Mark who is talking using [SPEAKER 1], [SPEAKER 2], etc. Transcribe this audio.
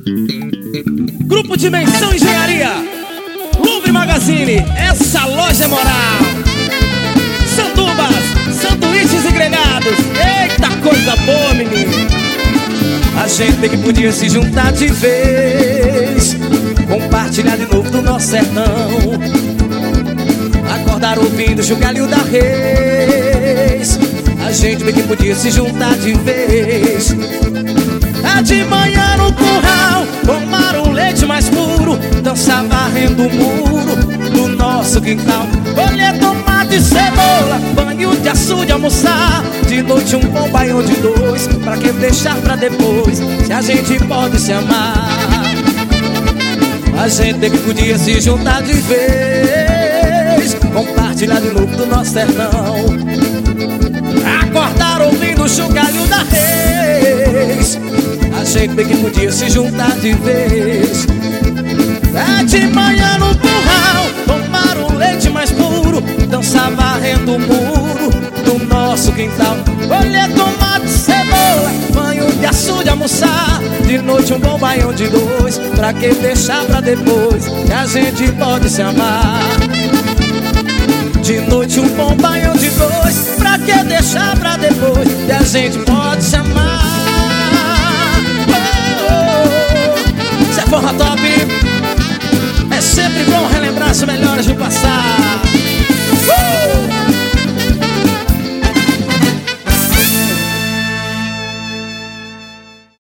[SPEAKER 1] Grupo Dimensão Engenharia, Louvre Magazine, essa loja é moral. Sandubas, sanduíches e grelhados, eita coisa boa, menino. A gente que podia se juntar de vez, compartilhar de novo do nosso sertão, acordar ouvindo o Galho da Reis. A gente que podia se juntar de vez, de manhã no curral, tomar um leite mais puro, dançar varrendo o muro do nosso quintal, colher tomate e cebola, banho de açude, almoçar de noite um bom baião de dois. Pra que deixar pra depois, se a gente pode se amar? A gente que podia se juntar de vez, compartilhar de novo do nosso sertão, acordar ouvindo o Galho da Reis. A gente que podia se juntar de vez, de manhã no curral, tomar um leite mais puro, dançar varrendo o muro do nosso quintal, colher tomate, cebola, banho de açude, almoçar de noite um bom baião de dois. Pra que deixar pra depois, que a gente pode se amar? De noite um bom baião de dois, pra que deixar pra depois, que a gente pode se amar?